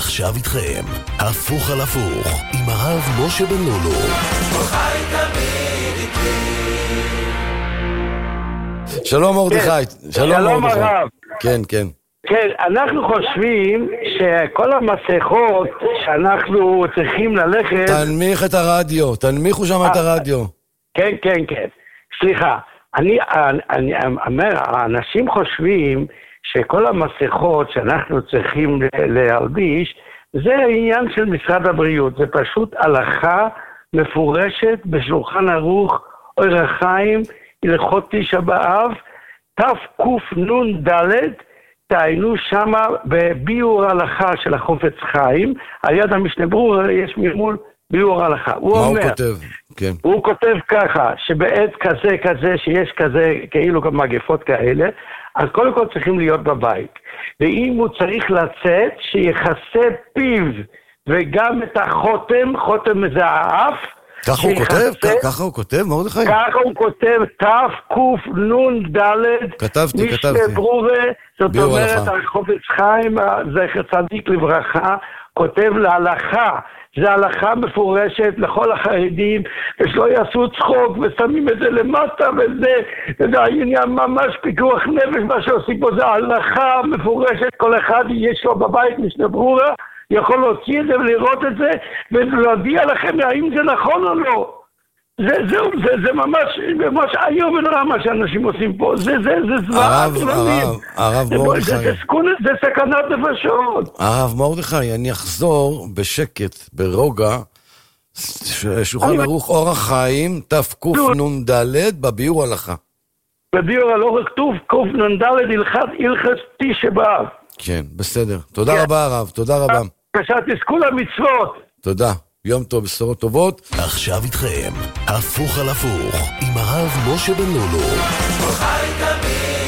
עכשיו איתכם, הפוך על הפוך, עם הרב משה בן לולו. חי תמיד איתי. שלום מרדכי. שלום הרב. כן, כן. כן, אנחנו חושבים שכל המסכות שאנחנו צריכים ללכת... תנמיך את הרדיו, תנמיכו שם את הרדיו. כן, כן, כן. סליחה, אני אומר, האנשים חושבים שכל המסכות שאנחנו צריכים להלביש, זה העניין של משרד הבריאות. זה פשוט הלכה מפורשת בשולחן ערוך אור החיים, הלכות תשעה באב, תקנ"ד, תעיינו שמה בביאור ההלכה של החופץ חיים, על יד המשנה ברורה יש ממול ביאור ההלכה. מה הוא כותב? כן. הוא כותב ככה, שבעת כזה שיש כזה, כאילו מגפות כאלה, אז קודם כל צריכים להיות בבית. ואם הוא צריך לצאת, שיחסה פיו, וגם את החותם, חותם זה האף, ככה הוא כותב? ככה הוא כותב, מרדכי? ככה הוא כותב, תקנ"ד, כתבתי. ברורה, זאת אומרת, החופץ חיים, זכר צדיק לברכה, כותב להלכה, זה הלכה מפורשת לכל החרדים, ושלא יעשו צחוק ושמים את זה למטה, וזה העניין ממש פיקוח נפש, מה שעושים פה זה הלכה מפורשת, כל אחד יש לו בבית משנה ברורה, יכול להוציא את זה ולראות את זה, ולהודיע לכם האם זה נכון או לא. זה ממש היום ונורא מה שאנשים עושים פה. זה זוועת עולמים. הרב מרדכי. זה סכנת נפשות. הרב מרדכי, אני אחזור בשקט, ברוגע, שולחן ערוך אור החיים, תקנ"ד, בביאור הלכה. בביאור הלכה כתוב קנ"ד הלכת תשעה באב. כן, בסדר. תודה רבה הרב, תודה רבה. בבקשה, תזכו למצוות. תודה. יום טוב, בשורות טובות. עכשיו איתכם, הפוך על הפוך, עם הרב משה בן לולו. חי תמיד